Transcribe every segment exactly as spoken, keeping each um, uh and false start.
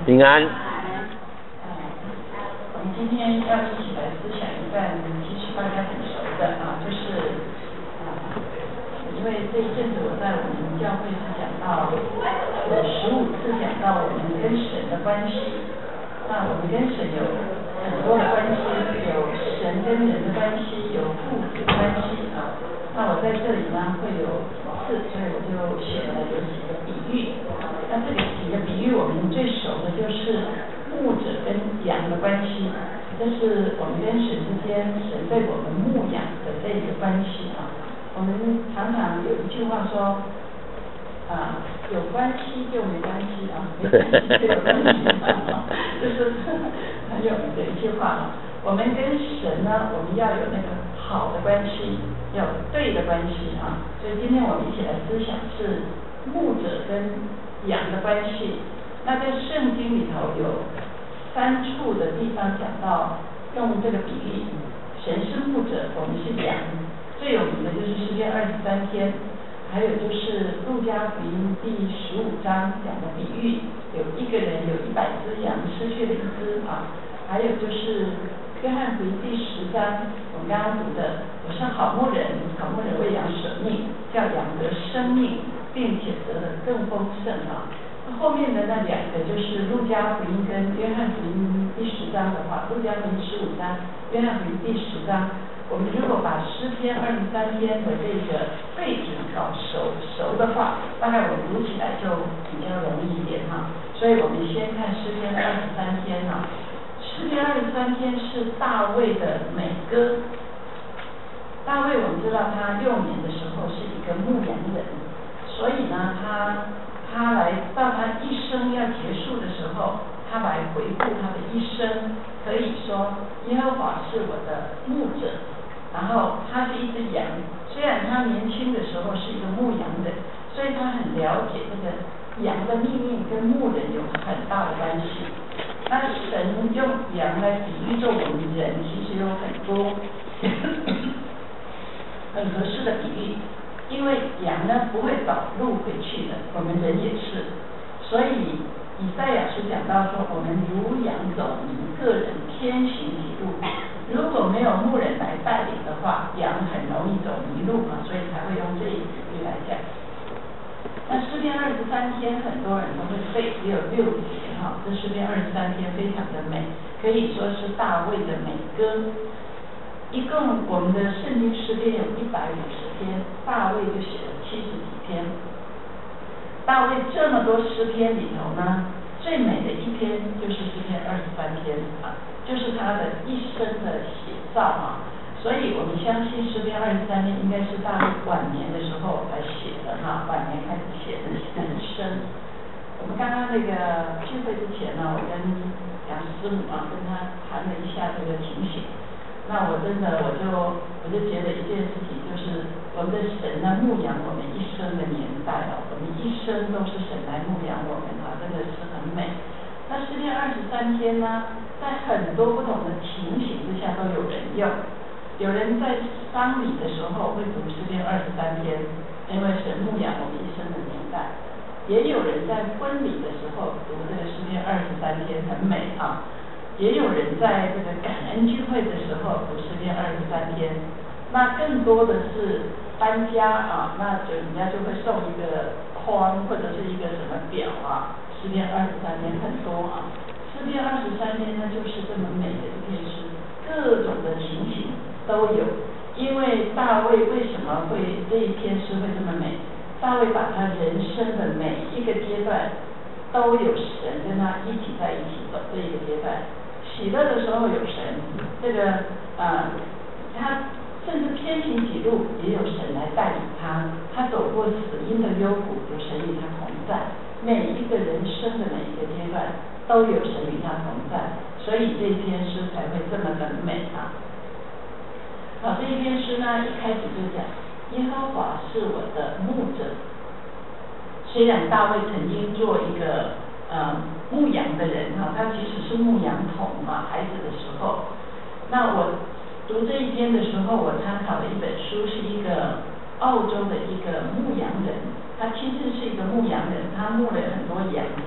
平安。 我们今天要一起来思想一段，其实大家很熟的啊，就是啊，因为这一阵子我在我们教会是讲到有十五次讲到我们跟神的关系。那我们跟神有很多的关系，有神跟人的关系，有父子关系啊。那我在这里呢会有四，所以我就写了有几个比喻。那这个几个比喻我们最熟的就是牧者跟羊的关系，这是我们跟神之间，神对我们牧养的这个关系啊。我们常常有一句话说，啊，有关系就没关系啊，没关系就有关系啊，这是很有名的一句话啊。我们跟神呢，我们要有那个好的关系，要有对的关系啊。所以今天我们一起来思想是牧者跟羊的关系。那在圣经里头有三处的地方讲到用这个比喻，神是牧者，我们是羊。最有名的就是诗篇二十三篇，还有就是路加福音第十五章讲的比喻，有一个人有一百只羊，失去了一只啊。还有就是约翰福音第十章，我们刚刚读的，我是好牧人，好牧人为羊舍命，叫羊得生命，并且得的更丰盛啊。后面的那两个就是路加福音跟约翰福音第十章的话，路加福音十五章，约翰福音第十章，我们如果把诗篇二十三篇的这个背景搞熟熟的话，大概我们读起来就比较容易一点哈。所以我们先看诗篇二十三篇哈。诗篇二十三篇是大卫的美歌。大卫我们知道他幼年的时候是一个牧羊人，所以呢他他来到他一生要结束的时候，他来回顾他的一生，可以说耶和华是我的牧者，然后他是一只羊，虽然他年轻的时候是一个牧羊人，所以他很了解这个羊的命运跟牧人有很大的关系。那神用羊来比喻着我们人，其实有很多很合适的比喻，因为羊呢不会找路回去的，我们人也是。所以以赛亚书讲到说，我们如羊走迷，个人偏行己路。如果没有牧人来带领的话，羊很容易走迷路啊，所以才会用这一比喻来讲。那诗篇二十三篇很多人都会背，只有六节哈。这诗篇二十三篇非常的美，可以说是大卫的美歌。一共我们的圣经诗篇有一百五十篇，大卫就写了七十几篇。大卫这么多诗篇里头呢，最美的一篇就是诗篇二十三篇啊，就是他的一生的写照啊。所以我们相信诗篇二十三篇应该是大卫晚年的时候来写的哈，晚年开始写的很深。我们刚刚那个聚会之前呢，我跟杨师母啊跟他谈了一下这个情形。那我真的我就我就觉得一件事情，就是我们的神呢牧养我们一生的年代啊，我们一生都是神来牧养我们啊，真的是很美。那诗篇二十三篇呢，在很多不同的情形之下都有人用。有人在丧礼的时候会读诗篇二十三篇，因为神牧养我们一生的年代。也有人在婚礼的时候读这个诗篇二十三篇，很美啊。也有人在这个感恩聚会的时候读诗篇二十三篇。那更多的是搬家啊，那就人家就会送一个框或者是一个什么表啊，诗篇二十三篇很多啊。诗篇二十三篇呢，就是这么美的一篇诗，各种的情形都有。因为大卫为什么会这一篇诗会这么美？大卫把他人生的每一个阶段都有神跟他一起在一起走这一个阶段。喜乐的时候有神，这个呃他甚至偏行己路也有神来带领他，他走过死荫的幽谷，有神与他同在。每一个人生的每一个阶段都有神与他同在，所以这篇诗才会这么的美啊。好，这一篇诗呢，一开始就讲耶和华是我的牧者。虽然大卫曾经做一个呃牧羊的人哈，他其实是牧羊童嘛，孩子的时候。那我读这一篇的时候，我参考了一本书，是一个澳洲的一个牧羊人，他亲自是一个牧羊人，他牧了很多羊。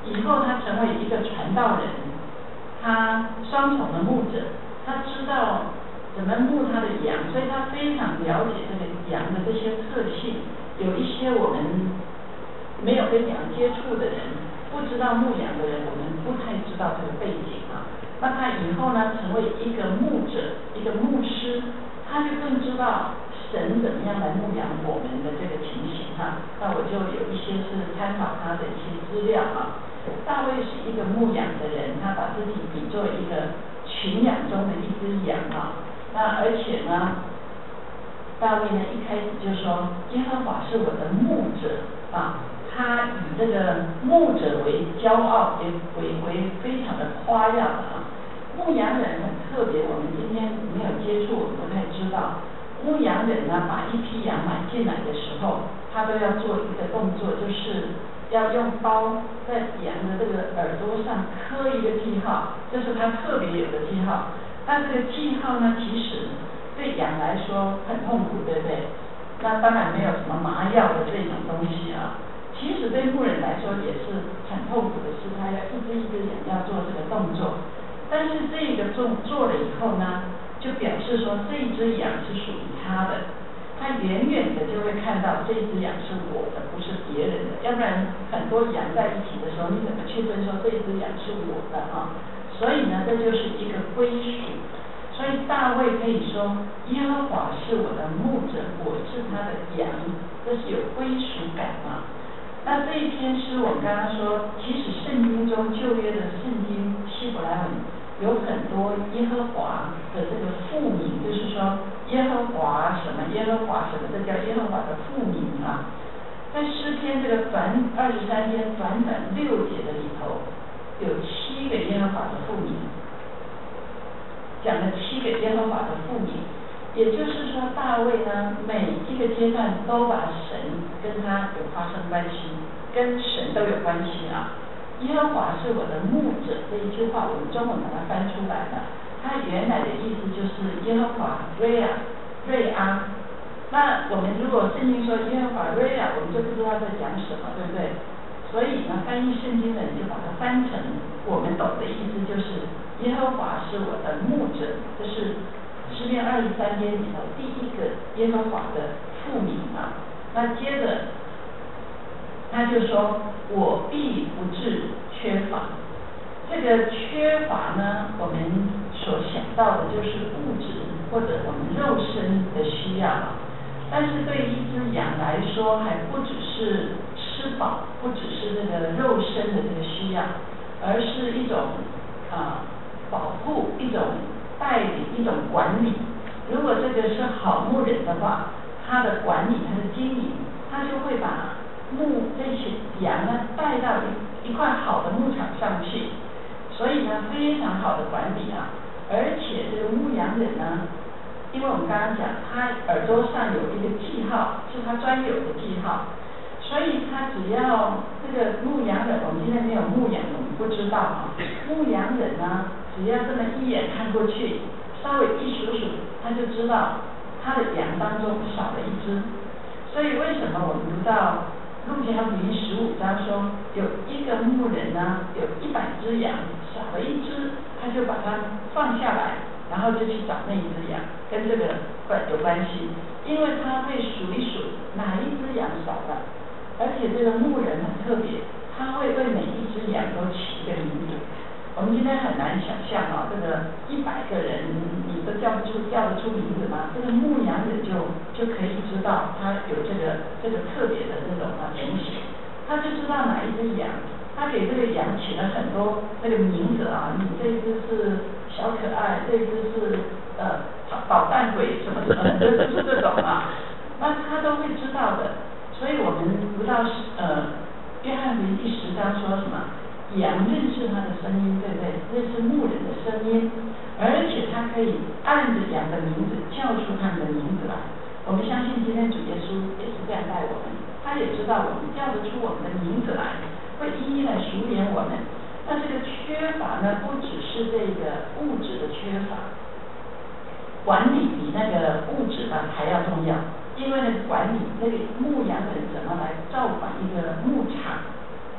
以后他成为一个传道人，他双重的牧者，他知道怎么牧他的羊，所以他非常了解这个羊的这些特性。有一些我们没有跟羊接触的人，不知道牧羊的人，我们不太知道这个背景啊。那他以后呢，成为一个牧者，一个牧师，他就更知道神怎么样来牧养我们的这个情形哈。那我就有一些是参考他的一些资料啊。大卫是一个牧养的人，他把自己比作一个群羊中的一只羊啊。那而且呢，大卫呢一开始就说耶和华是我的牧者啊，他以这个牧者为骄傲，为为为非常的夸耀啊。牧羊人很特别，我们今天没有接触，我们不太知道。牧羊人呢，把一批羊买进来的时候，他都要做一个动作，就是要用刀在羊的这个耳朵上刻一个记号，这是他特别有的记号。但这个记号呢，其实对羊来说很痛苦，对不对？那当然没有什么麻药的这种东西啊。其实对牧人来说也是很痛苦的事，他要一只一只羊要做这个动作。但是这个做做了以后呢，就表示说这一只羊是属于他的，他远远的就会看到这一只羊是我的，不是别人的。要不然很多羊在一起的时候，你怎么区分说这一只羊是我的啊？所以呢，这就是一个归属。所以大卫可以说耶和华是我的牧者，我是他的羊，这是有归属感啊。那这一篇诗我们刚刚说，其实圣经中旧约的圣经希伯来文有很多耶和华的这个父名，就是说耶和华什么耶和华什么，这叫耶和华的父名啊。在诗篇这个短二十三篇短短六节的里头，有七个耶和华的父名，讲了七个耶和华的父名。也就是说，大卫呢，每一个阶段都把神跟他有发生关系，跟神都有关系啊。耶和华是我的牧者这一句话，我们中文把它翻出来了，它原来的意思就是耶和华瑞亚瑞阿。那我们如果圣经说耶和华瑞亚，我们就不知道在讲什么，对不对？所以呢，翻译圣经的人就把它翻成我们懂的意思，就是耶和华是我的牧者，这是诗篇二十三篇里头第一个耶和华的父名啊。那接着他就说我必不致缺乏。这个缺乏呢，我们所想到的就是物质或者我们肉身的需要啊。但是对于一只羊来说，还不只是吃饱，不只是这个肉身的这个需要，而是一种啊保护，一种带领，一种管理。如果这个是好牧人的话，他的管理，他的经营，他就会把牧这些羊呢带到一一块好的牧场上去。所以呢，非常好的管理啊。而且这个牧羊人呢，因为我们刚刚讲，他耳朵上有一个记号，是他专有的记号，所以他只要这个牧羊人，我们今天没有牧羊，我们不知道啊。牧羊人呢，只要这么一眼看过去，稍微一数数，他就知道他的羊当中少了一只。所以为什么我们读到路加福音十五章说，有一个牧人呢，有一百只羊，少了一只，他就把它放下来，然后就去找那一只羊，跟这个有关系，因为他会数一数哪一只羊少了。而且这个牧人很特别，他会为每一只羊都起一个名字。我们今天很难想象啊，这个一百个人你都叫不出叫得出名字吗？这个牧羊人就就可以知道他有这个这个特别的这种啊情形，他就知道哪一只羊，他给这个羊起了很多这个名字啊，你这一只是小可爱，这一只是呃捣蛋鬼什么什么，就是这种啊，那他都会知道的。所以我们读到呃约翰福音第十章说什么？羊认识他的声音，对不对？认识牧人的声音，而且他可以按着羊的名字叫出他们的名字来。我们相信今天主耶稣也是这样待我们，他也知道我们叫得出我们的名字来，会一一来数点我们。那这个缺乏呢，不只是这个物质的缺乏，管理比那个物质呢还要重要，因为那个管理那个牧羊人怎么来照管一个牧场。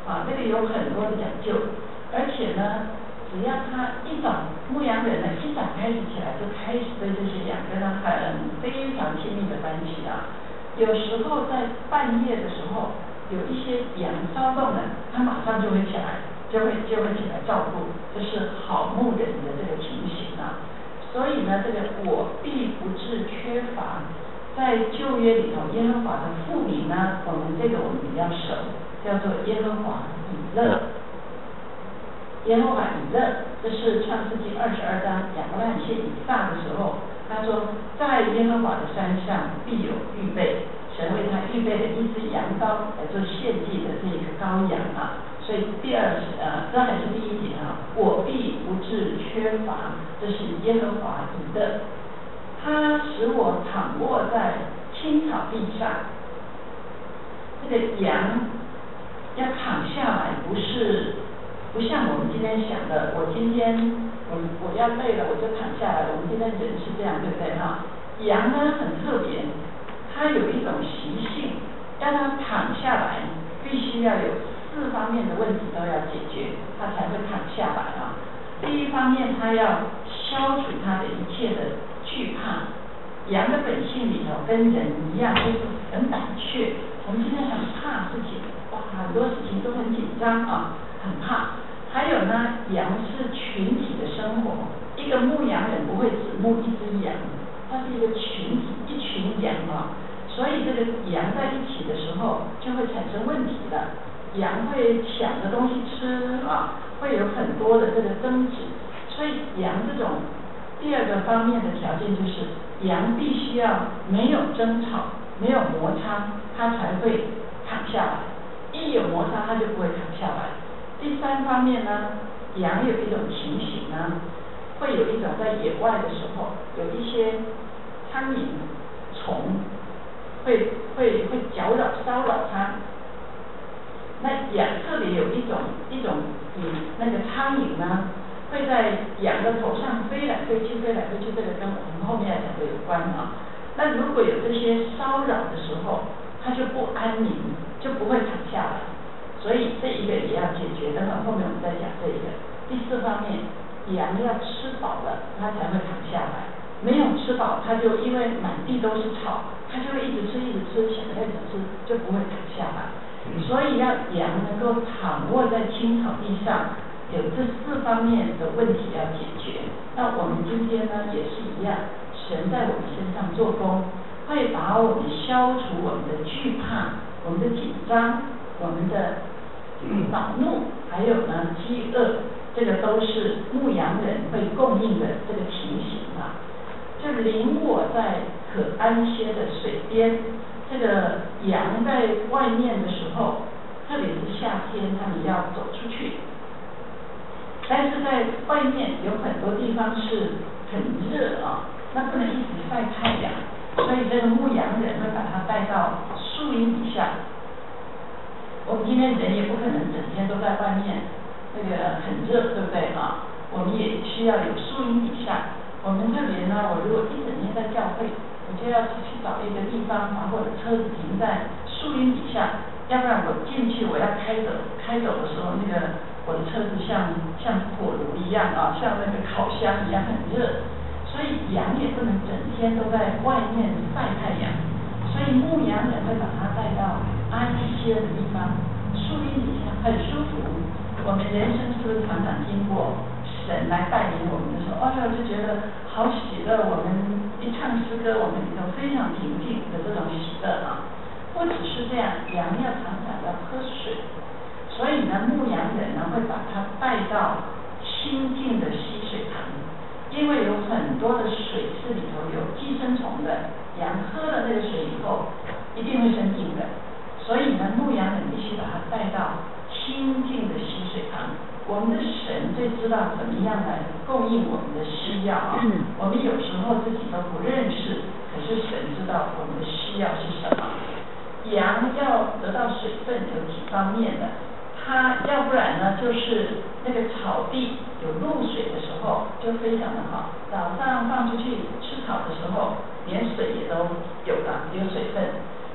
啊，这个有很多的讲究，而且呢，只要他一早牧羊人呢一早开始起来，就开始对这些羊跟他很非常亲密的关系啊。有时候在半夜的时候，有一些羊骚动了，他马上就会起来，就会就会起来照顾，这是好牧人的这个情形啊。所以呢，这个我必不致缺乏，在旧约里头，耶和华的父名呢，我们这个我们比较熟，叫做耶和华以勒。耶和华以勒，这是创世纪二十二章亚伯拉罕献以撒的时候，他说，在耶和华的山上必有预备，神为他预备了一只羊羔来做献祭的这个羔羊啊。所以第二呃，这还是第一节啊，我必不致缺乏，这是耶和华以勒，他使我躺卧在青草地上。这个羊要躺下来，不是不像我们今天想的，我今天我我要累了我就躺下来，我们今天人是这样，对不对哈？羊呢很特别，它有一种习性，让它躺下来，必须要有四方面的问题都要解决，它才会躺下来啊。第一方面，它要消除它的一切的惧怕。羊的本性里头跟人一样，就是很胆怯。我们今天很怕事情，哇，很多事情都很紧张啊，很怕。还有呢，羊是群体的生活，一个牧羊人不会只牧一只羊，它是一个群体，一群羊啊。所以这个羊在一起的时候就会产生问题的，羊会抢着东西吃啊，会有很多的这个争执。所以羊这种第二个方面的条件就是，羊必须要没有争吵，没有摩擦，它才会躺下来。一有摩擦，它就不会躺下来。第三方面呢，羊有一种情形呢，会有一种在野外的时候，有一些苍蝇、虫会会会搅扰骚扰它。那羊特别有一种一种嗯那个苍蝇呢，会在羊的头上飞来飞去，飞来飞去，这个跟我们后面要讲的有关啊。那如果有这些骚扰的时候，它就不安宁，就不会躺下来。所以这一个也要解决，等会后面我们再讲这一个。第四方面，羊要吃饱了，它才会躺下来。没有吃饱，它就因为满地都是草，它就会一直吃一直吃，想要一直吃，就不会躺下来。所以要羊能够躺卧在青草地上，有这四方面的问题要解决。那我们今天呢也是一样，神在我们身上做工，会把我们消除我们的惧怕、我们的紧张、我们的恼怒，还有呢饥饿，这个都是牧羊人会供应的这个情形啊。就领我在可安歇的水边。这个羊在外面的时候，特别是夏天，他们要走出去。但是在外面有很多地方是很热啊，那不能一直晒太阳，所以这个牧羊人会把它带到树荫底下。我们今天人也不可能整天都在外面，那个很热，对不对啊？我们也需要有树荫底下。我们这边呢，我如果一整天在教会，我就要去找一个地方，把我的车子停在树荫底下，要不然我进去我要开走，开走的时候，那个我的车子像像火炉一样啊，像那个烤箱一样很热，所以羊也不能整天都在外面晒太阳，所以牧羊人会把它带到安歇的地方，树荫底下很舒服。我们人生是不是常常经过神来带领我们的时候，哦哟，就觉得好喜乐。我们一唱诗歌，我们里头非常平静的这种喜乐啊。不只是这样，羊要常常要喝水，所以呢，牧羊人呢会把它带到清净的溪水旁，因为有很多的水是里头有寄生虫的，羊喝了那个水以后一定会生病的，所以呢，牧羊人必须把它带到清净的溪水旁。我们的神最知道怎么样来供应我们的需要啊。嗯、我们有时候自己都不认识，可是神知道我们的需要是什么。羊要得到水分有几方面的，它要不然呢就是那个草地有露水的时候就非常的好，早上放出去吃草的时候，连水也都有了，有水分。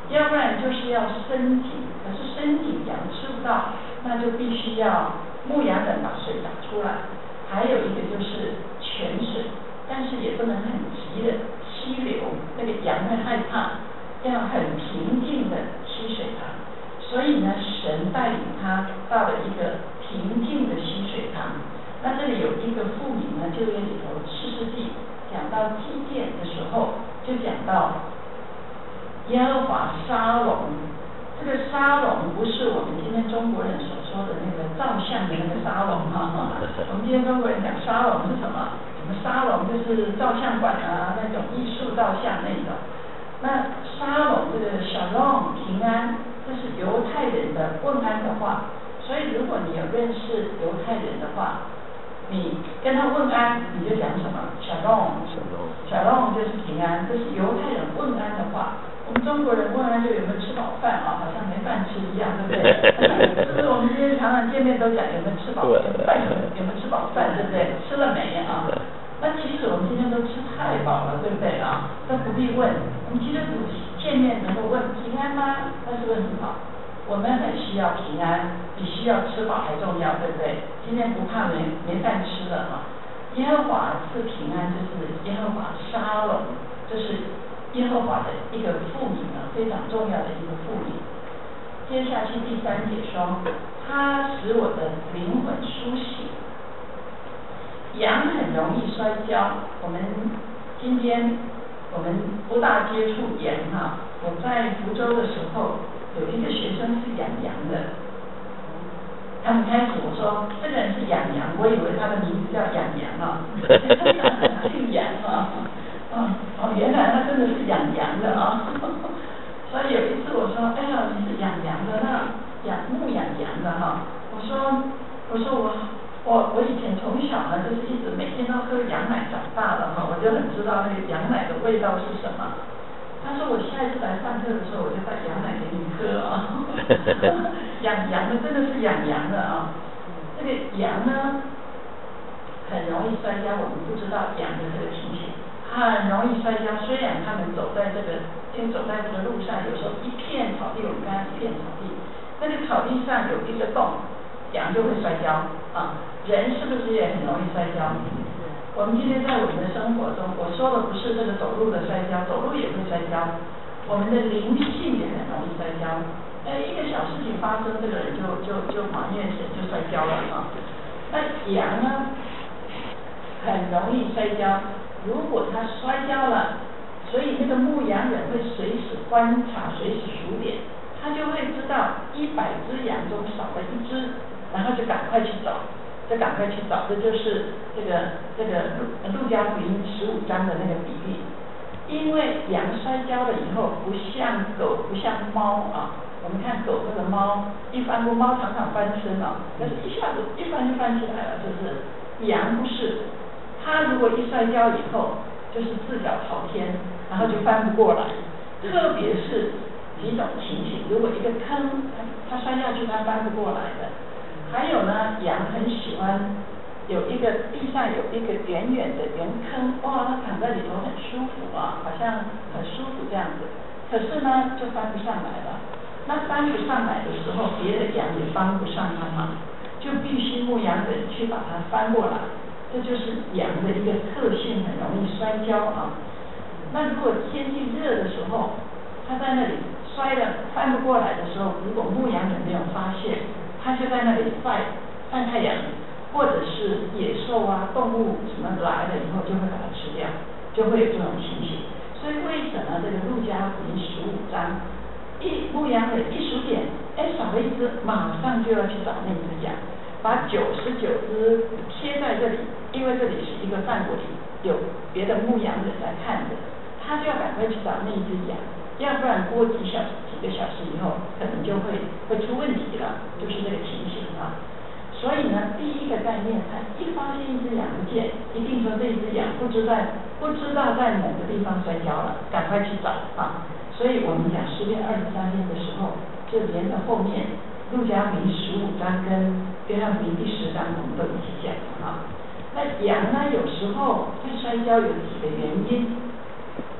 要不然就是要深井，可是深井羊吃不到，那就必须要牧羊人把水打出来。还有一个就是泉水，但是也不能很急的溪流，那个羊会害怕，要很平静的溪水塘。所以呢，神带领他到了一个平静的溪水塘。那这里有一个妇女呢，旧约里头士师记讲到祭奠的时候，就讲到耶和华沙龙。这个沙龙不是我们今天中国人所说的那个照相的那个沙龙哈、啊，我们今天中国人讲沙龙是什么？什么沙龙就是照相馆啊，那种艺术照相那种。那沙龙这个 shalom 平安，这是犹太人的问安的话。所以如果你有认识犹太人的话，你跟他问安，你就讲什么 shalom shalom 就是平安，这是犹太人问安的话。我们中国人问安就有没有吃饱饭啊，好像没饭吃一样，对不对？是不是我们今天常常见面都讲有没有吃饱饭，有没有吃饱饭，对不对？吃了没啊？那其实我们今天都吃太饱了，对不对啊？都不必问。我们基督徒见面能够问平安吗？那是不是很好？我们很需要平安，比需要吃饱还重要，对不对？今天不怕没没饭吃了啊！耶和华赐平安，就是耶和华沙龙，这是耶和华的一个妇女呢，非常重要的一个妇女。接下去第三节说，他使我的灵魂苏醒。羊很容易摔跤，我们今天我们不大接触羊哈。我在福州的时候，有一个学生是养羊的。他们开始我说这个人是养羊，我以为他的名字叫养羊啊，姓杨啊。哦哦，原来他真的是养羊的啊！所以有一次我说，哎呀，你是养羊的，那养牧养羊的哈。我说，我说我我我以前从小呢，就是一直每天都喝羊奶长大的哈，我就很知道那个羊奶的味道是什么。他说我下一次来上课的时候，我就带羊奶给你喝啊。养羊的真的是养羊的啊，这个羊呢很容易摔跤，我们不知道羊的这个情形。很容易摔跤，虽然他们走在这个，就走在这个路上，有时候一片草地，我们看一片草地，那个草地上有一个洞，羊就会摔跤啊。人是不是也很容易摔跤？我们今天在我们的生活中，我说的不是这个走路的摔跤，走路也会摔跤，我们的灵性也很容易摔跤。哎，一个小事情发生，这个人就就就埋怨神，就摔跤了啊。那羊呢，很容易摔跤。如果他摔跤了，所以那个牧羊人会随时观察，随时数点，他就会知道一百只羊中少了一只，然后就赶快去找，就赶快去找，这就是这个这个路路加福音十五章的那个比喻。因为羊摔跤了以后，不像狗，不像猫啊。我们看狗或者猫，一翻过猫常常翻身啊，但是一下子一翻就翻起来了，是不是？羊不是。他如果一摔跤以后，就是四脚朝天，然后就翻不过来。特别是几种情形，如果一个坑，他他摔下去，他翻不过来的。还有呢，羊很喜欢有一个地上有一个圆圆的圆坑，哇，它躺在里头很舒服啊，好像很舒服这样子。可是呢，就翻不上来了。那翻不上来的时候，别的羊也帮不上它嘛，就必须牧羊人去把它翻过来。这就是羊的一个特性，很容易摔跤啊。那如果天气热的时候，它在那里摔了翻不过来的时候，如果牧羊人没有发现，它就在那里晒晒太阳，或者是野兽啊、动物什么来了以后，就会把它吃掉，就会有这种情形。所以为什么这个路加福音十五章，一牧羊人一数点，哎，少了一只，马上就要去找那只羊。把九十九只贴在这里，因为这里是一个范围，有别的牧羊人来看的，他就要赶快去找那一只羊，要不然过几小时、几个小时以后，可能就会会出问题了，就是这个情形啊。所以呢，第一个概念，他一发现一只羊不见，一定说这一只羊不知在不知道在某个地方摔跤了，赶快去找啊。所以我们讲诗篇二十三篇的时候，就连着后面。路加福音十五章跟约翰福音第十章我们都一起讲啊。那羊呢，有时候会摔跤有几个原因。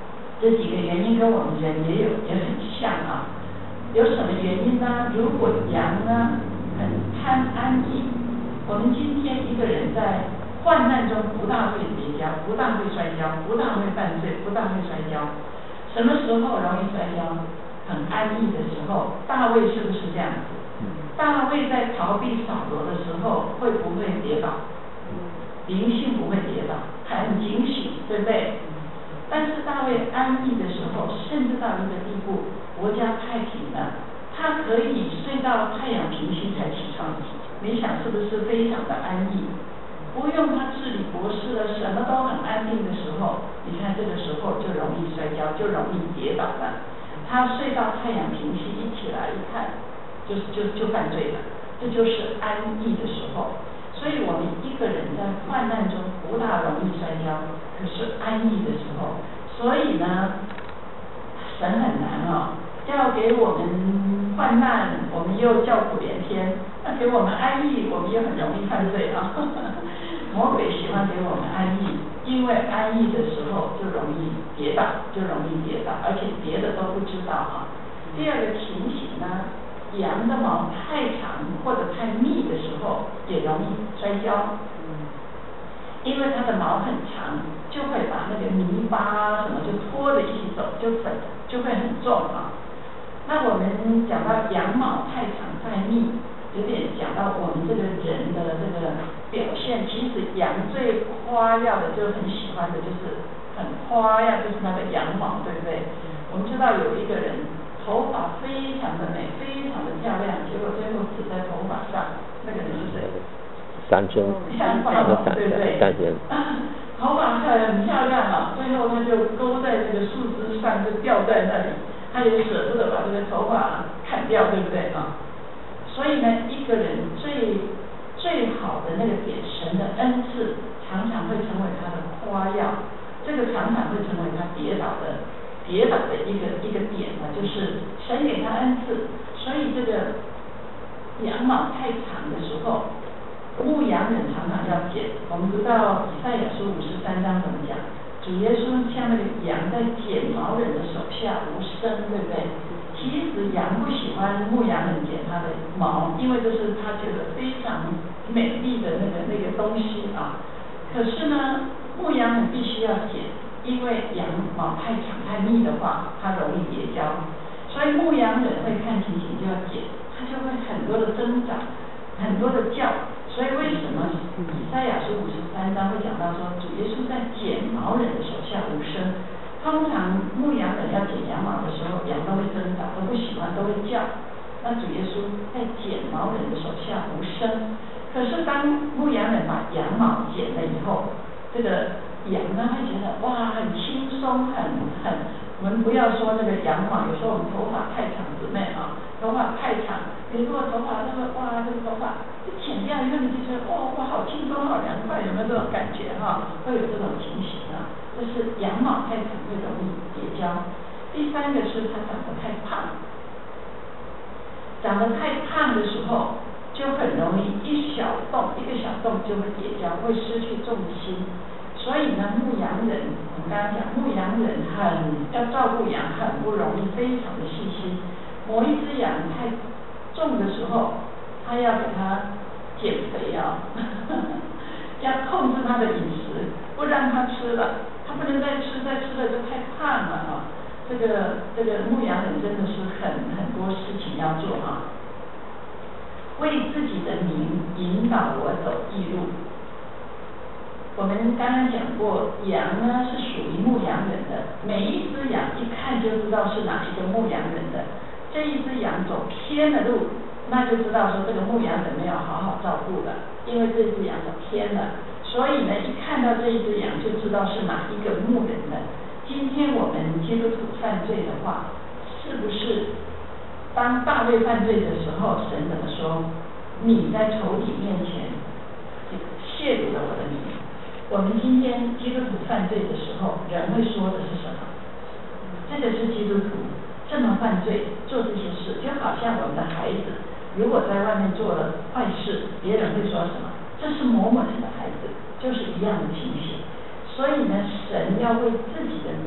这几个原因跟我们人也有也很像啊。有什么原因呢？如果羊呢很贪安逸，我们今天一个人在患难中不大会跌跤，不大会摔跤，不大会犯罪，不大会摔跤。什么时候容易摔跤？很安逸的时候。大卫是不是这样子？大卫在逃避扫罗的时候，会不会跌倒？灵性不会跌倒，很警醒，对不对？但是大卫安逸的时候，甚至到一个地步，国家太平了，他可以睡到太阳平息才起床。你想是不是非常的安逸？不用他治理国事了，什么都很安定的时候，你看这个时候就容易摔跤，就容易跌倒了。他睡到太阳平息，一起来一看，就就就犯罪了，这就是安逸的时候。所以我们一个人在患难中不大容易摔跤，可是安逸的时候，所以呢，神很难哦，要给我们患难，我们又叫苦连天；那给我们安逸，我们又很容易犯罪啊。魔鬼喜欢给我们安逸，因为安逸的时候就容易跌倒，就容易跌倒，而且别的都不知道啊。第二个情形呢，羊的毛太长或者太密的时候，也容易摔跤。因为它的毛很长，就会把那个泥巴啊什么就拖着一起走，就粉就会很重啊。那我们讲到羊毛太长太密，有点讲到我们这个人的这个表现。其实羊最夸耀的，就很喜欢的就是很夸耀，就是那个羊毛，对不对？我们知道有一个人头发非常的美，非常的漂亮，结果最后死在头发上，那个人是谁？ 三生， 三发，对不对？ 三生， 头发很漂亮啊，最后他就勾在这个树枝上，就吊在那里，他也舍不得把这个头发砍掉，对不对啊？所以呢，一个人最最好的那个点，神的恩赐，常常会成为他的夸耀，这个常常会成为他跌倒的跌倒的一个一个点呢，就是神给他恩赐，所以这个羊毛太长的时候，牧羊人常常要剪。我们知道以赛亚书五十三章怎么讲？主耶稣像那个羊在剪毛人的手下无声，对不对？其实羊不喜欢牧羊人剪它的毛，因为这是他觉得非常美丽的那个那个东西啊。可是呢，牧羊人必须要剪，因为羊毛太长太密的话，它容易跌跤。所以牧羊人会看情形就要剪，他就会很多的挣扎，很多的叫。所以为什么以赛亚书五十三章会讲到说，主耶稣在剪毛人的手下无声？通常牧羊人要剪羊毛的时候，羊都会挣扎，都不喜欢，都会叫。那主耶稣在剪毛人的手下无声。可是当牧羊人把羊毛剪了以后，这个羊呢会觉得哇很轻松，很很。我们不要说那个羊毛，有时候我们头发太长，姊妹啊，头发太长，你如果头发那个哇，这个头发就剪掉以后，你就觉得哇哇好轻松，好凉快，有没有这种感觉哈？会有这种情形啊。这是羊毛太长会容易跌跤。第三个是它长得太胖，长得太胖的时候，就很容易一小动一个小动就会跌跤，会失去重心。所以呢，牧羊人，我们刚刚讲，牧羊人很要照顾羊，很不容易，非常的细心。某一只羊太重的时候，他要给它减肥啊，要控制它的饮食，不让它吃了，它不能再吃，再吃了就太胖了啊。这个这个牧羊人真的是很很多事情要做啊，为自己的名引导我走义路。我们刚刚讲过，羊呢是属于牧羊人的，每一只羊一看就知道是哪一个牧羊人的。这一只羊走偏了路，那就知道说这个牧羊人没有好好照顾了，因为这只羊走偏了，所以呢，一看到这一只羊就知道是哪一个牧人的。今天我们基督徒犯罪的话，是不是当大卫犯罪的时候，神怎么说？你在仇敌面前亵渎了我的名。我们今天基督徒犯罪的时候，人会说的是什么？这个是基督徒这么犯罪，做这些事，就好像我们的孩子如果在外面做了坏事，别人会说什么？这是某某人的孩子，就是一样的情形。所以呢，神要为自己的名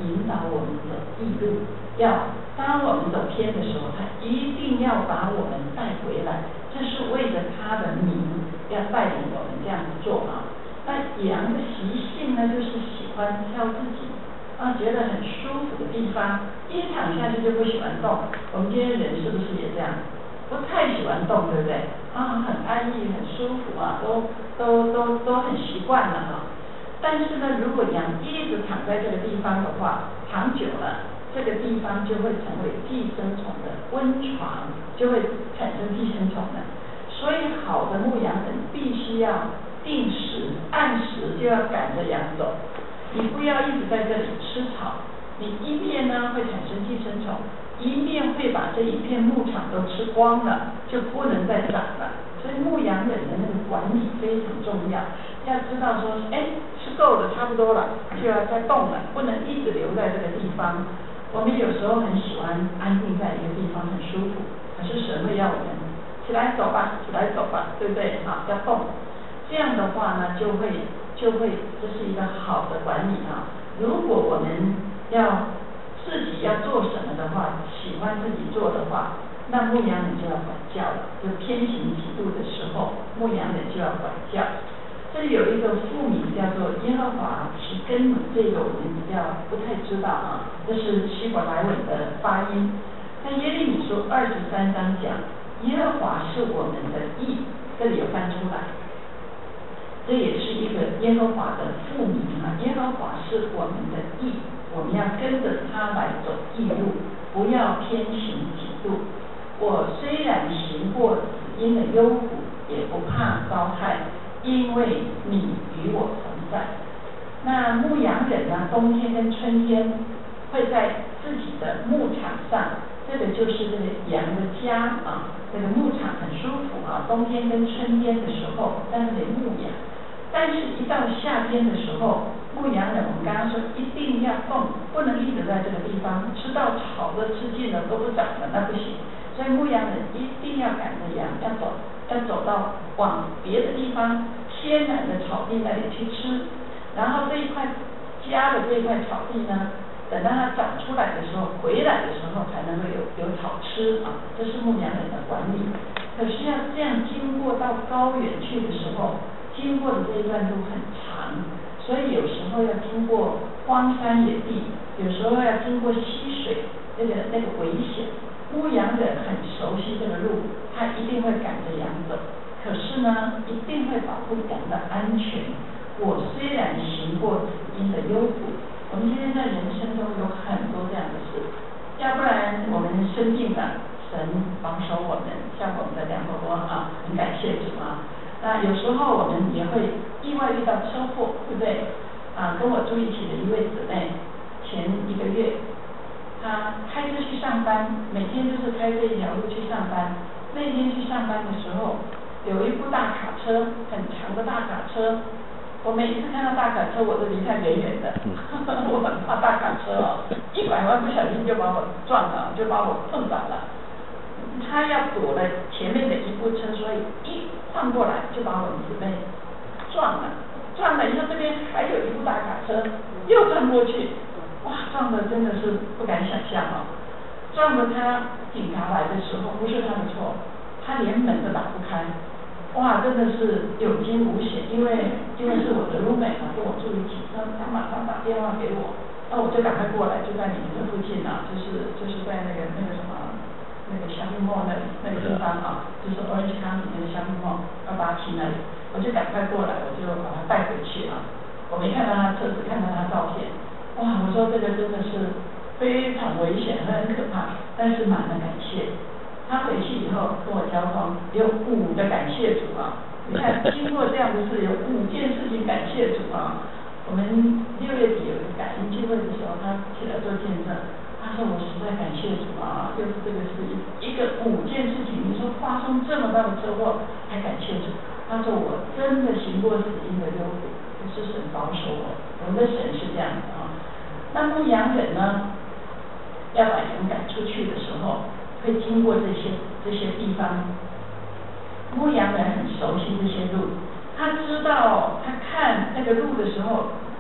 引导我们走义路，要当我们走偏的时候，他一定要把我们带回来，这是为着他的名要带领我们这样子做啊。那羊的习性呢，就是喜欢挑自己啊觉得很舒服的地方，一躺下去就不喜欢动。我们今天人是不是也这样？不太喜欢动，对不对？啊，很安逸，很舒服啊，都都都都很习惯了哈。但是呢，如果羊一直躺在这个地方的话，躺久了，这个地方就会成为寄生虫的温床，就会产生寄生虫的。所以好的牧羊人必须要定时按时就要赶着羊走，你不要一直在这里吃草，你一面呢会产生寄生虫，一面会把这一片牧场都吃光了，就不能再长了。所以牧羊人的那个管理非常重要，要知道说，哎，吃够了，差不多了，就要再动了，不能一直留在这个地方。我们有时候很喜欢安定在一个地方，很舒服，可是神会要我们起来走吧，起来走吧，对不对？好，要动。这样的话呢，就会就会这是一个好的管理啊。如果我们要自己要做什么的话，喜欢自己做的话，那牧羊人就要管教了。就偏行己路的时候，牧羊人就要管教。这里有一个副名叫做耶和华是根本，这个我们比较不太知道啊，这是希伯来文的发音。在耶利米书二十三章讲，耶和华是我们的义，这里有翻出来。这也是一个耶和华的副名啊，耶和华是我们的义，我们要跟着他来走义路，不要偏行己路。我虽然行过死荫的幽谷，也不怕遭害，因为你与我同在。那牧羊人呢，冬天跟春天会在自己的牧场上，这个就是这个羊的家啊，这个牧场很舒服啊，冬天跟春天的时候在那里牧羊。但是，一到夏天的时候，牧羊人我们刚刚说一定要动，不能一直在这个地方，吃到草都吃尽了都不长了，那不行。所以牧羊人一定要赶着羊，要走，要走到往别的地方天然的草地那里去吃。然后这一块家的这一块草地呢，等到它长出来的时候，回来的时候才能够有有草吃啊，这是牧羊人的管理。可是要这样经过到高原去的时候，经过的这一段路很长，所以有时候要经过荒山野地，有时候要经过溪水，那个那个危险。牧羊人很熟悉这个路，他一定会赶着羊走。可是呢，一定会保护羊的安全。我虽然行过死荫的幽谷，我们今天在人生中有很多这样的事，要不然我们生病了，神保守我们，像我们的梁伯伯啊，很感谢主啊。那有时候我们也会意外遇到车祸，对不对？啊，跟我住一起的一位姊妹，前一个月，她开车去上班，每天就是开这一条路去上班。那天去上班的时候，有一部大卡车，很长的大卡车。我每一次看到大卡车，我都离它远远的，我很怕大卡车哦，一拐弯不小心就把我撞了，就把我碰倒了。他要躲了前面的一部车，所以一晃过来就把我们姊妹撞了。撞了以后，这边还有一部大卡车又撞过去，哇，撞的真的是不敢想象哦。撞的他警察来的时候，不是他的错，他连门都打不开。哇，真的是有惊无险，因为因为是我的 roommate 嘛，跟我住一起，他他马上打电话给我，那我就赶快过来，就在你们的附近啊，就是就是在那个那个什么那个香槟莫那里那个地方啊，就是 Orange County 那个香槟莫二八七那里，我就赶快过来，我就把他带回去啊。我没看到他车子，看到他照片，哇，我说这个真的是非常危险，很可怕，但是满了感谢。他回去以后跟我交通，有五个感谢主啊！你看，经过这样的事，有五件事情感谢主啊！我们六月底有一个感恩聚会的时候，他起来做见证，他说我实在感谢主啊，就是这个事一个五件事情，你说发生这么大的车祸还感谢主，他说我真的行过死荫的幽谷，是神保守我，我们的神是这样的啊。那牧羊人呢，要把羊赶出去的时候，会经过这些这些地方，牧羊人很熟悉这些路，他知道他看那个路的时候，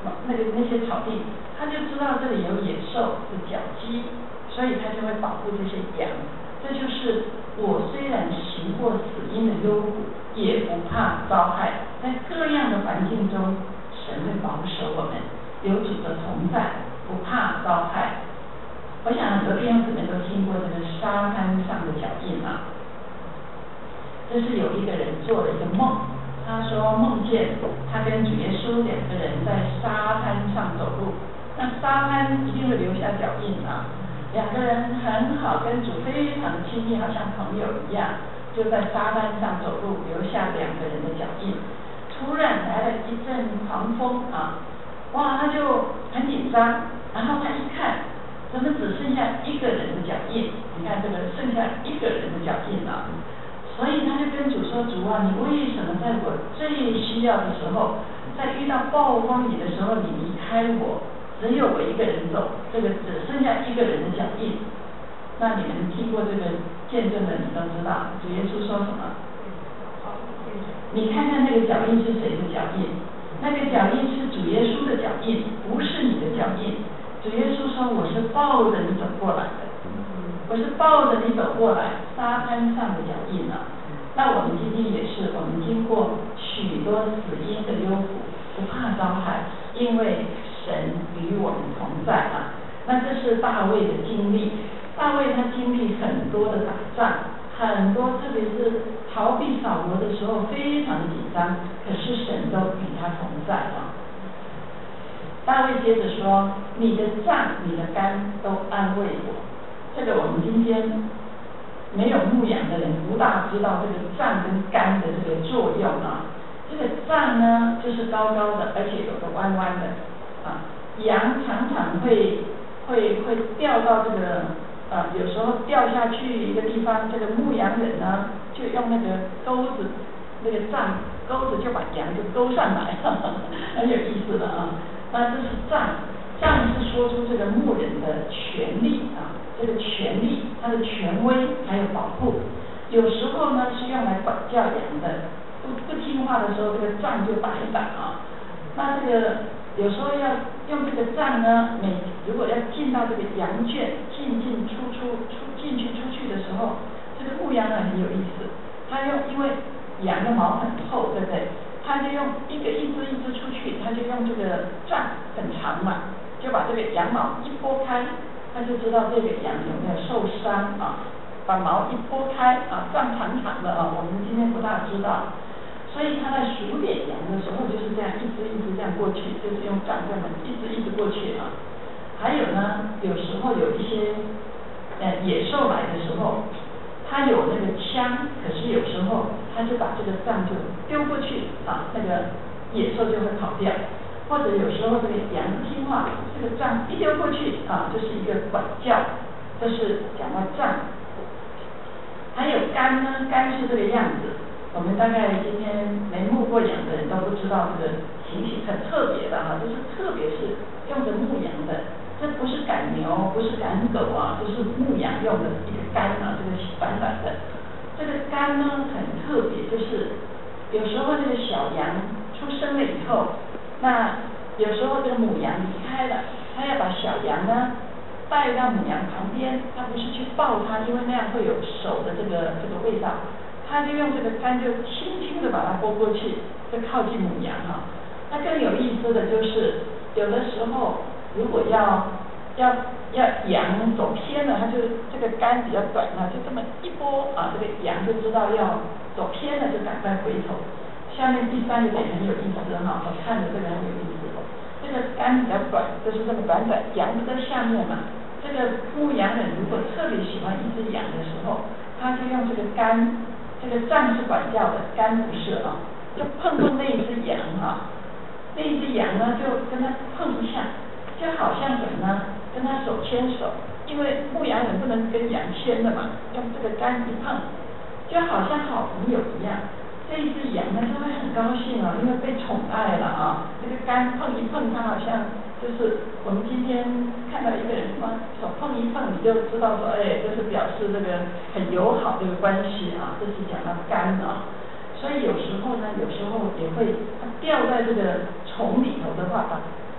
那个那些草地，他就知道这里有野兽有角鸡，所以他就会保护这些羊。这就是我虽然行过死荫的幽谷，也不怕遭害。在各样的环境中，神会保守我们，有主的同在，不怕遭害。我想很多弟兄姊妹都听过这个沙滩上的脚印啊。这是有一个人做了一个梦，他说梦见他跟主耶稣两个人在沙滩上走路，那沙滩一定会留下脚印啊。两个人很好，跟主非常亲密，好像朋友一样，就在沙滩上走路，留下两个人的脚印。突然来了一阵狂风啊，哇，他就很紧张，然后他一看，怎么只剩下一个人的脚印？你看这个剩下一个人的脚印啊，所以他就跟主说：“主啊，你为什么在我最需要的时候，在遇到暴风雨的时候，你离开我？只有我一个人走，这个只剩下一个人的脚印。”那你们听过这个见证的，你都知道主耶稣说什么？你看看那个脚印是谁的脚印？那个脚印是主耶稣的脚印，不是你的脚印。主耶稣说：“我是抱着你走过来的，我是抱着你走过来，沙滩上的脚印啊。”那我们今天也是，我们经过许多死荫的幽谷，不怕遭害，因为神与我们同在啊。那这是大卫的经历，大卫他经历很多的打仗，很多特别是逃避扫罗的时候非常的紧张，可是神都与他同在啊。大卫接着说：“你的杖，你的竿都安慰我。”这个我们今天没有牧羊的人不大知道这个杖跟竿的这个作用啊。这个杖呢，就是高高的，而且有个弯弯的啊。羊常常会会会掉到这个啊，有时候掉下去一个地方，这个牧羊人呢就用那个钩子，那个杖钩子就把羊就勾上来，呵呵很有意思的啊。那这是杖，杖是说出这个牧人的权利啊，这个权利，他的权威还有保护。有时候呢是用来管教羊的，不不听话的时候，这个杖就打一打啊。那这个有时候要用这个杖呢，每如果要进到这个羊圈，进进出出出进去出去的时候，这个牧羊人很有意思，他用因为羊的毛很厚，对不对？他就用一个一只一只出去，他就用这个杖很长嘛，就把这个羊毛一拨开，他就知道这个羊有没有受伤啊。把毛一拨开啊，杖长长的啊，我们今天不大知道。所以他在数点羊的时候就是这样一只一只这样过去，就是用杖这么一只一只过去啊。还有呢，有时候有一些呃野兽来的时候，他有那个枪，可是有时候他就把这个杖就丢过去啊，那个野兽就会跑掉。或者有时候这个羊听话，这个杖一丢过去啊，这是一个管教，这是讲到杖。还有竿呢，竿是这个样子。我们大概今天没牧过羊的人都不知道这个情形，很特别的哈，就是特别是用着牧羊的，这不是赶牛，不是赶狗啊，这是牧羊用的一个竿啊，这个反反的。这个竿呢很特别，就是有时候这个小羊出生了以后，那有时候这个母羊离开了，它要把小羊呢带到母羊旁边，他不是去抱它，因为那样会有手的这个这个味道，他就用这个竿就轻轻的把它拨过去，就靠近母羊哈。那更有意思的就是，有的时候如果要要要羊走偏了，它就这个竿比较短嘛，就这么一拨啊，这个羊就知道要走偏了，就赶快回头。下面第三个点很有意思哈，我看着这个很有意思。这个竿比较短，就是这么短短，羊就在下面嘛。这个牧羊人如果特别喜欢一只羊的时候，他就用这个竿，这个杖是管教的，竿不是啊，就碰碰那一只羊啊，那一只羊呢就跟他碰一下，就好像什么呢？跟他手牵手，因为牧羊人不能跟羊牵的嘛，用这个竿一碰，就好像好朋友一样。这一只羊呢就会很高兴啊，因为被宠爱了啊。这个竿碰一碰，它好像就是我们今天看到一个人什么手碰一碰，你就知道说，哎，这是表示这个很友好这个关系啊。这是讲到竿啊，所以有时候呢，有时候也会它掉在这个虫里头的话，把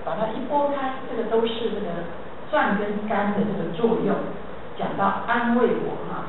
把它一拨开，这个都是这个蒜跟甘的这个作用。讲到安慰我哈，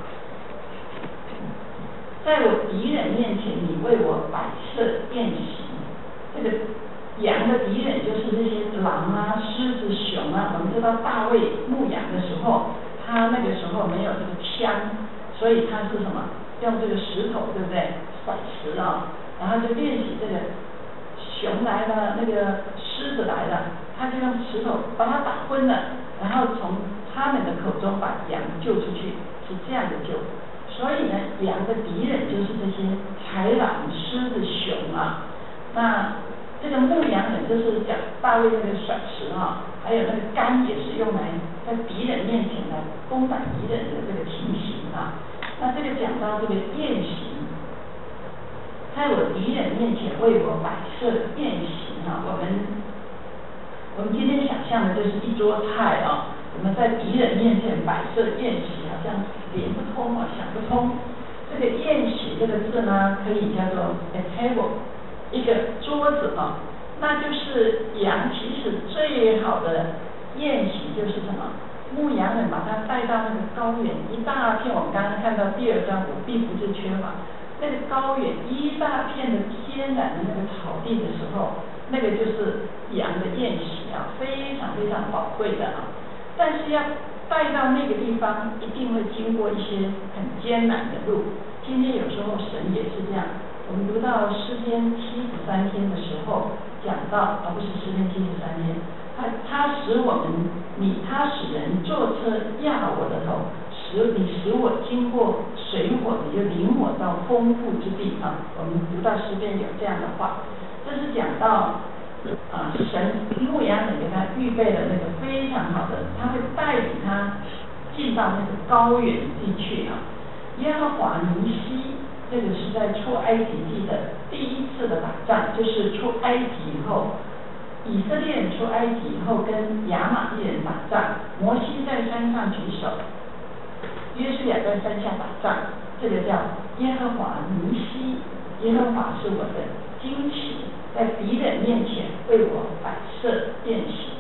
在我敌人面前，你为我摆设宴席。这个羊的敌人就是这些狼啊、狮子、熊啊。我们知道大卫牧羊的时候，他那个时候没有这个枪，所以他是什么？用这个石头，对不对？甩石啊，然后就练习这个熊来了，那个狮子来了，他就用石头把它打昏了，然后从他们的口中把羊救出去，是这样的救。所以呢，羊的敌人就是这些豺狼、狮子、熊啊。那这个牧羊人就是讲大卫那个甩石啊，还有那个竿也是用来在敌人面前来攻打敌人的这个情形啊。那这个讲到这个宴席，在我敌人面前为我摆设宴席啊，我们我们今天想象的就是一桌菜啊，我们在敌人面前摆设宴席，好像连不通啊，想不通。这个宴席这个字呢，可以叫做 a table， 一个桌子啊，那就是羊其实最好的宴席就是什么？牧羊人把它带到那个高原，一大片，我们刚刚看到第二章，我并不是缺乏那个高原一大片的天然的那个草地的时候，那个就是羊的宴席啊，非常非常宝贵的啊。但是要带到那个地方，一定会经过一些很艰难的路。今天有时候神也是这样，我们读到诗篇七十三篇的时候讲到，而不是诗篇七十三篇。他他使我们，你他使人坐车压我的头，使你使我经过水火，你就领我到丰富之地啊。我们读到诗篇有这样的话，这是讲到啊神牧羊人给他预备了那个非常好的，他会带领他进到那个高原地去啊。耶和华尼西，这个是在出埃及记的第一次的打仗，就是出埃及以后。以色列人出埃及以后跟亚玛力人打仗，摩西在山上举手，约书亚在山下打仗，这个叫耶和华尼西，耶和华是我的旌旗，在敌人面前为我摆设宴席。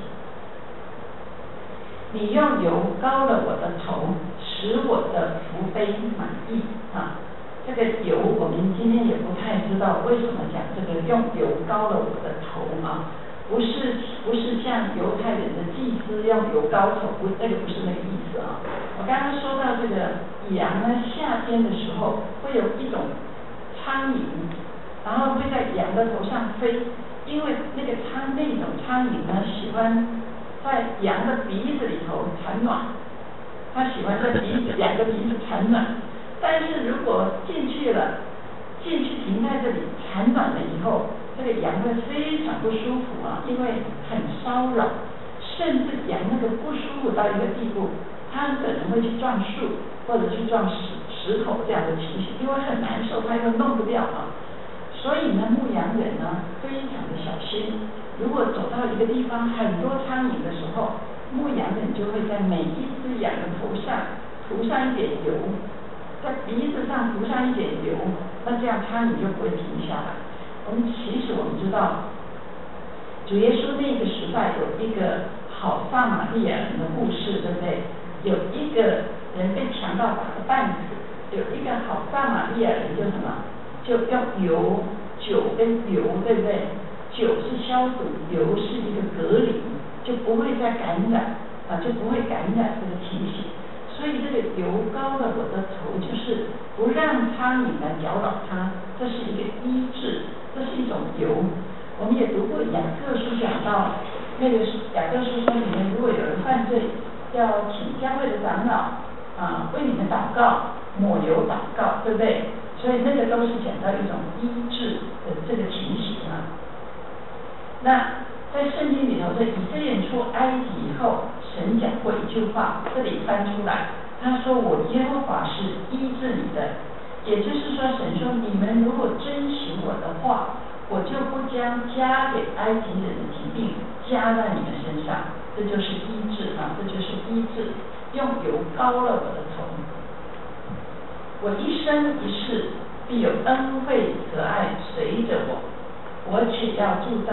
你用油膏了我的头，使我的福杯满溢啊。这个油我们今天也不太知道为什么讲这个用油膏了我的头啊。不是不是像犹太人的祭司用油膏头，不，那个不是那个意思啊。我刚刚说到这个羊呢，夏天的时候会有一种苍蝇，然后会在羊的头上飞，因为那个苍那种苍蝇呢，喜欢在羊的鼻子里头产卵，它喜欢在鼻子羊的鼻子产卵，但是如果进去了，进去停在这里产卵了以后。这个羊会非常不舒服啊，因为很骚扰，甚至羊那个不舒服到一个地步，它可能会去撞树或者去撞石石头这样的情形，因为很难受，它又弄不掉啊。所以呢，牧羊人呢非常的小心。如果走到一个地方很多苍蝇的时候，牧羊人就会在每一只羊的头上涂上一点油，在鼻子上涂上一点油，那这样苍蝇就不会停下来。我们其实我们知道，主耶稣那个时代有一个好撒玛利亚人的故事，对不对？有一个人被强盗打个半死，有一个好撒玛利亚人就什么，就用油、酒跟油，对不对？酒是消毒，油是一个隔离，就不会再感染啊，就不会感染这个情形。所以这个油膏了我的头，就是不让苍蝇来搅扰它，这是一个医治。这是一种油，我们也读过雅各书讲到，那个雅各书说里面，如果有人犯罪，要请教会的长老啊为你们祷告，抹油祷告，对不对？所以那个都是讲到一种医治的这个情形啊。那在圣经里头，在以色列人出埃及以后，神讲过一句话，这里翻出来，他说：“我耶和华是医治你的。”也就是说，神说你们如果遵行我的话，我就不将加给埃及人的疾病加在你们身上，这就是医治啊，这就是医治，用油膏了我的头。我一生一世必有恩惠慈爱随着我，我且要住在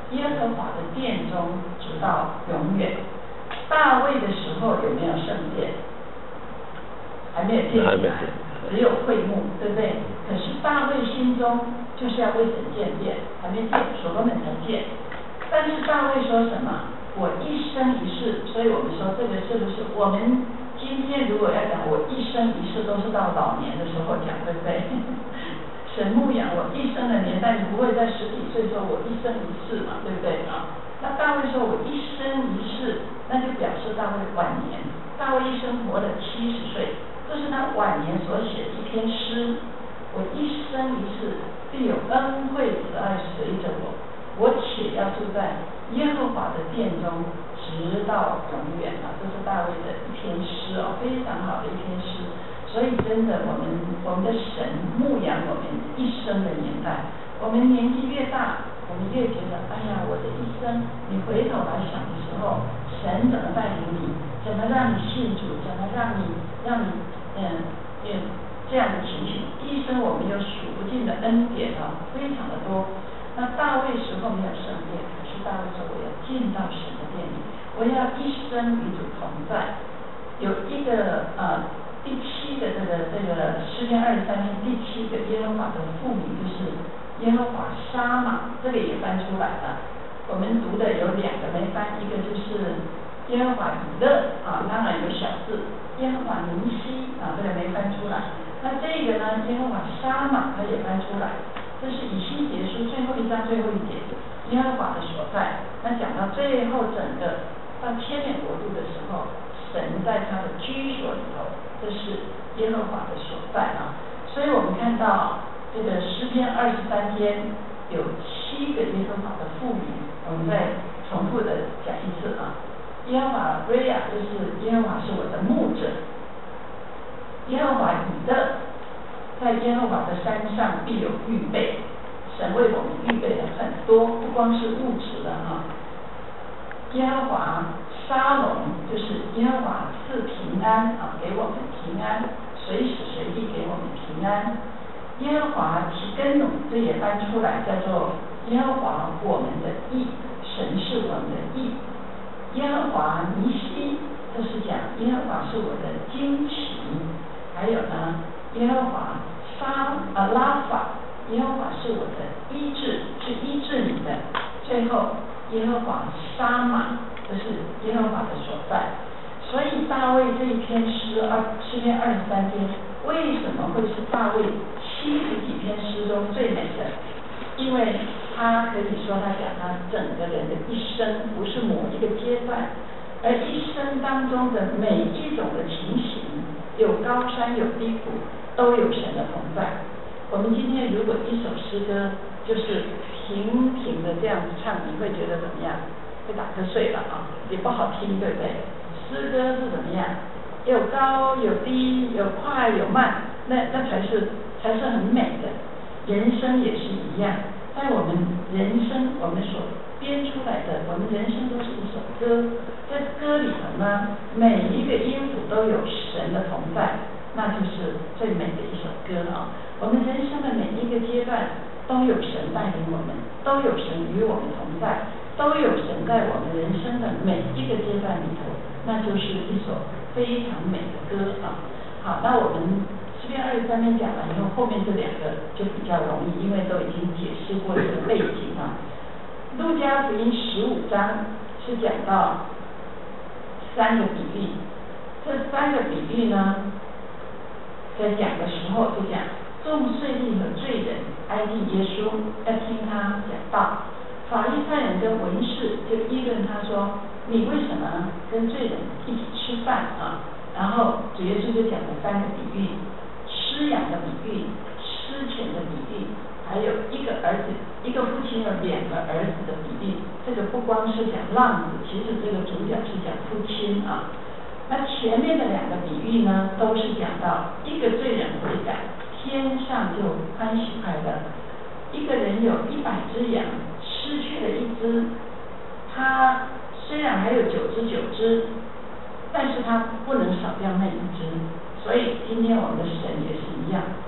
耶和华的殿中，直到永远。大卫的时候有没有圣殿？还没有建起来，只有会幕，对不对？可是大卫心中就是要为神建殿，还没建，所罗门才建。但是大卫说什么？我一生一世，所以我们说这个是不是我们今天如果要讲我一生一世，都是到老年的时候讲，对不对？神牧养我一生的年代，你不会在十几岁说我一生一世嘛，对不对啊？那大卫说我一生一世，那就表示大卫晚年。大卫一生活了七十岁，这是他晚年所写的一篇诗。我一生一世必有恩惠慈爱随着我，我且要住在耶和华的殿中，直到永远啊！这是大卫的一篇诗哦，非常好的一篇诗。所以真的，我们我们的神牧养我们一生的年代，我们年纪越大，我们越觉得，哎呀，我的一生，你回头来想的时候，神怎么带领你，怎么让你信主，怎么让你让你嗯嗯这样的情形，一生我们有数不尽的恩典啊，非常的多。那大卫时候没有圣殿，可是大卫说我要进到神的殿里，我要一生与主同在。有一个呃。第七个这个这个诗篇二十三篇第七个耶和华的父名就是耶和华沙玛，这个也翻出来了。我们读的有两个没翻，一个就是耶和华以勒啊，当然有小字，耶和华尼西啊，这个没翻出来。那这个呢，耶和华沙玛它也翻出来，这是以西结书最后一章最后一节，耶和华的所在。那讲到最后整个到千年国度的时候，神在他的居所里头。这是耶和华的所在啊，所以我们看到这个诗篇二十三篇有七个耶和华的父名，我们再重复的讲一次啊。耶和华瑞亚就是耶和华是我的牧者，耶和华以勒，在耶和华的山上必有预备，神为我们预备了很多，不光是物质的啊。耶和华沙龙就是耶和华赐平安啊，给我们平安，随时随地给我们平安。耶和华提根努，这也翻出来叫做耶和华我们的义，神是我们的义。耶和华尼西，这是讲耶和华是我的旌旗。还有呢，耶和华沙啊拉法，耶和华是我的医治，是医治你的。最后耶和华沙玛，这是耶和华的所在。所以大卫这一篇诗二诗篇二十三篇，为什么会是大卫七十几篇诗中最美的？因为他可以说他讲他整个人的一生，不是某一个阶段，而一生当中的每一种的情形，有高山有低谷，都有神的同在。我们今天如果一首诗歌就是平平的这样子唱，你会觉得怎么样？会打瞌睡了啊，也不好听，对不对？诗歌是怎么样？有高有低，有快有慢，那那才是才是很美的。人生也是一样，在我们人生我们所编出来的，我们人生都是一首歌，在歌里头呢，每一个音符都有神的同在，那就是最美的一首歌啊。我们人生的每一个阶段都有神带领我们，都有神与我们同在，都有神在我们人生的每一个阶段里头，那就是一首非常美的歌啊。好，那我们诗篇二十三篇讲完以后，后面这两个就比较容易，因为都已经解释过这个背景啊。路加福音十五章是讲到三个比例，这三个比例呢，在讲的时候就讲众税吏和罪人挨近耶稣，要听他讲道。法利赛人跟文士就议论他说：“你为什么跟罪人一起吃饭啊？”然后主耶稣就讲了三个比喻：吃养的比喻、吃钱的比喻，还有一个儿子，一个父亲有两个儿子的比喻。这个不光是讲浪子，其实这个主角是讲父亲啊。那前面的两个比喻呢，都是讲到一个罪人悔改，天上就欢喜快乐；一个人有一百只羊，失去了一只，他虽然还有九只九只，但是他不能少掉那一只。所以今天我们的神也是一样，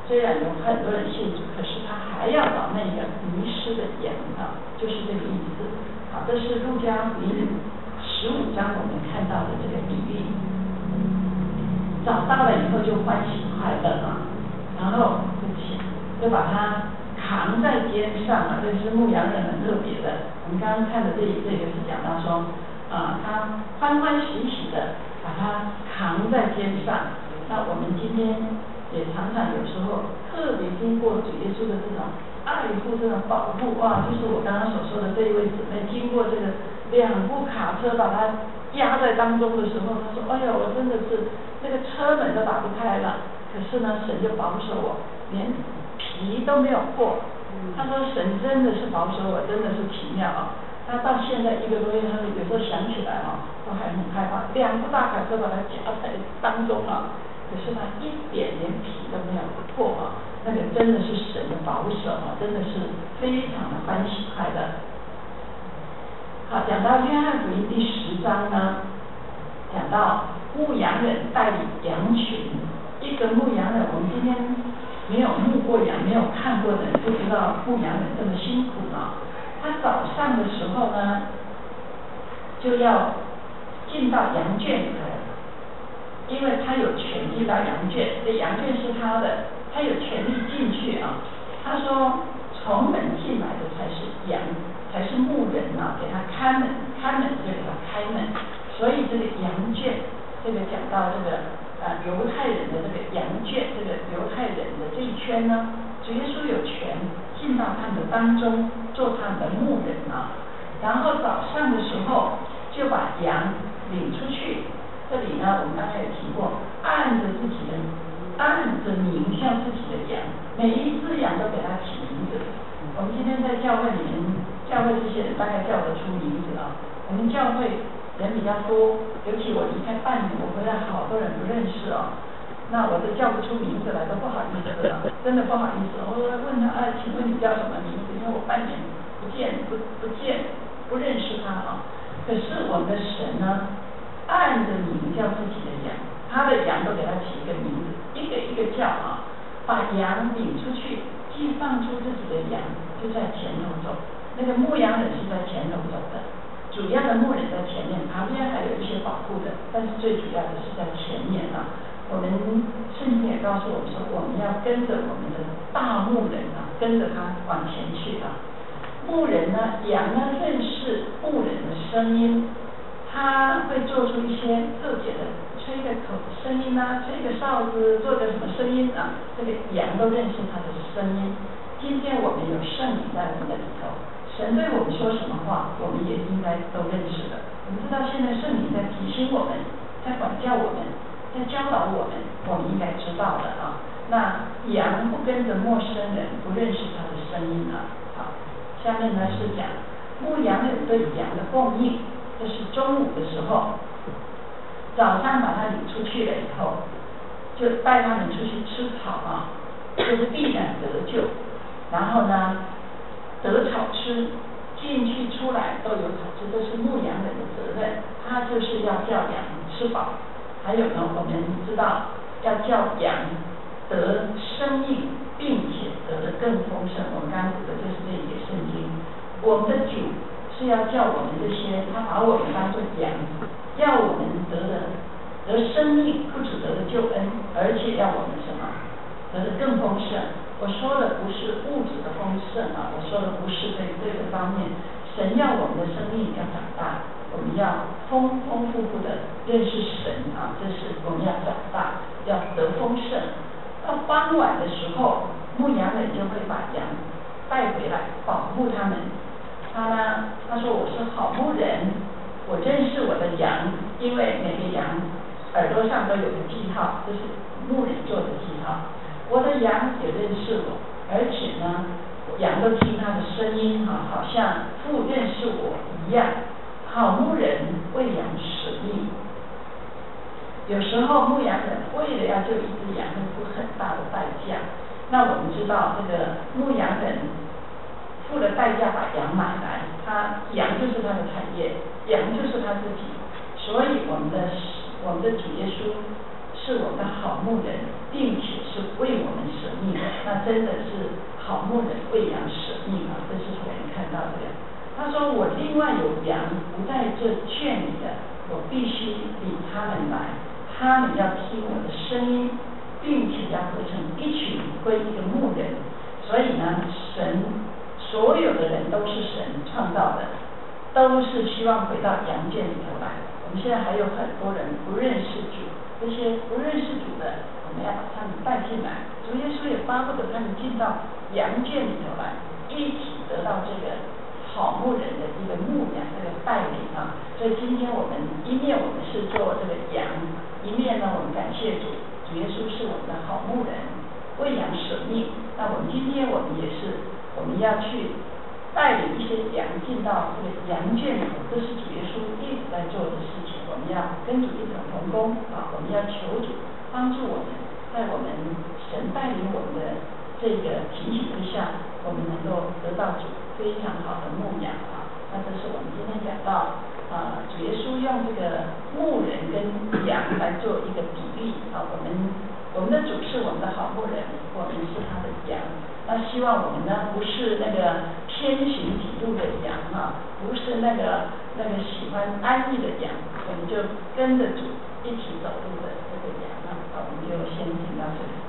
虽然有很多人信主，可是他还要找那个迷失的羊啊，就是这个意思。好，这是路加福音十五章我们看到的这个比喻。找到了以后就欢喜快乐啊，然后对不起，就把它扛在肩上啊，这是牧羊人很特别的。我们刚刚看的这这个是讲到说，啊，他欢欢喜喜的把它扛在肩上。那我们今天也常常有时候特别经过主耶稣的这种爱护、这种保护，哇，就是我刚刚所说的这一位姊妹，经过这个两部卡车把它压在当中的时候，她说：“哎呀，我真的是那个车门都打不开了。”可是呢，神就保守我，连皮都没有破。他说：“神真的是保守我，真的是奇妙啊！”他到现在一个多月，他有时候想起来啊，都还很害怕。两部大卡车把它夹在当中啊，可是他一点连皮都没有破啊，那个真的是神的保守啊，真的是非常的欢喜快乐。好，讲到约翰福音第十章呢，讲到牧羊人带领羊群。一个牧羊人，我们今天没有牧过羊、没有看过的人，不知道牧羊人这么辛苦啊。他早上的时候呢，就要进到羊圈里头，因为他有权进到羊圈，这羊圈是他的，他有权利进去啊。他说，从门进来的才是羊，才是牧人啊，给他看门，看门就给他开门。所以这个羊圈，这个讲到这个啊犹太人的这个羊圈，这个犹太人的这一圈呢，主耶稣有权进到他们当中，做他们的牧人啊。然后早上的时候就把羊领出去。这里呢，我们刚才有提过，按着自己的，按着名向自己的羊，每一只羊都给它起名字。我们今天在教会里面，教会这些人大概叫得出名字啊。我们教会人比较多，尤其我离开半年，我回来好多人不认识哦。那我都叫不出名字来，都不好意思了，真的不好意思。我问他，哎，请问你叫什么名字？因为我半年不见，不不见，不认识他啊。可是我们的神呢，按着名叫自己的羊，他的羊都给他起一个名字，一个一个叫啊，把羊领出去，既放出自己的羊，就在前头走。那个牧羊人是在前头走的，主要的牧人在前面，旁边还有一些保护的，但是最主要的是在前面啊。我们圣经也告诉我们说，我们要跟着我们的大牧人啊，跟着他往前去啊。牧人呢，羊呢认识牧人的声音，他会做出一些特别的吹个口声音啊，吹个哨子，做个什么声音啊，这个羊都认识他的声音。今天我们有圣灵在我们的里头，神对我们说什么话，我们也应该都认识的。我们知道现在圣灵在提醒我们，在管教我们，在教导我们，我们应该知道的啊。那羊不跟着陌生人，不认识他的声音啊。好，下面呢是讲牧羊人对羊的供应。这是中午的时候，早上把他领出去了以后，就带他们出去吃草啊，就是必然得救。然后呢，得草吃，进去出来都有草吃，这是牧羊人的责任。他就是要叫羊吃饱。还有呢，我们知道要叫羊得生命，并且得的更丰盛。我们刚刚读的就是这一节圣经。我们的主是要叫我们这些，他把我们当作羊，要我们得的得生命，不只得的救恩，而且要我们什么得的更丰盛。我说的不是物质的丰盛啊，我说的不是这这个方面。神要我们的生命要长大，我们要丰丰富富的认识神啊，这是我们要长大，要得丰盛。到傍晚的时候，牧羊人就会把羊带回来，保护他们。他呢，他说我是好牧人，我认识我的羊，因为每个羊耳朵上都有个记号，这是牧人做的记号。我的羊也认识我，而且呢，羊都听他的声音啊，好像父认识我一样。好牧人为羊舍命，有时候牧羊人为了要救一只羊，会付很大的代价。那我们知道，这个牧羊人付了代价把羊买来，他羊就是他的产业，羊就是他自己。所以我们的我们的主耶稣是我们的好牧人，并且是为我们舍命的，那真的是好牧人为羊舍命啊，这是我们看到的。他说我另外有羊不在这圈里的，我必须领他们来，他们要听我的声音，并且要合成一群归一个牧人。所以呢，神所有的人都是神创造的，都是希望回到羊圈里头来。我们现在还有很多人不认识主，这些不认识主的，我们要把他们带进来。主耶稣也巴不得他们进到羊圈里头来，一起得到这个好牧人的一个牧养，这个带领啊。所以今天我们一面我们是做这个羊，一面呢我们感谢主，主耶稣是我们的好牧人，为羊舍命。那我们今天我们也是，我们要去带领一些羊进到这个羊圈里头，这是主耶稣一直在做的事情。我们要跟主一同同工啊，我们要求主帮助我们，在我们神带领我们的这个情形之下，我们能够得到主非常好的牧养啊。那这是我们今天讲到啊，主耶稣用这个牧人跟羊来做一个比喻啊。我们我们的主是我们的好牧人，我们是他的羊。那希望我们呢，不是那个偏行己路的羊啊，不是那个那个喜欢安逸的羊，我们就跟着主一起走路的这个羊啊。好，我们就先听到这里。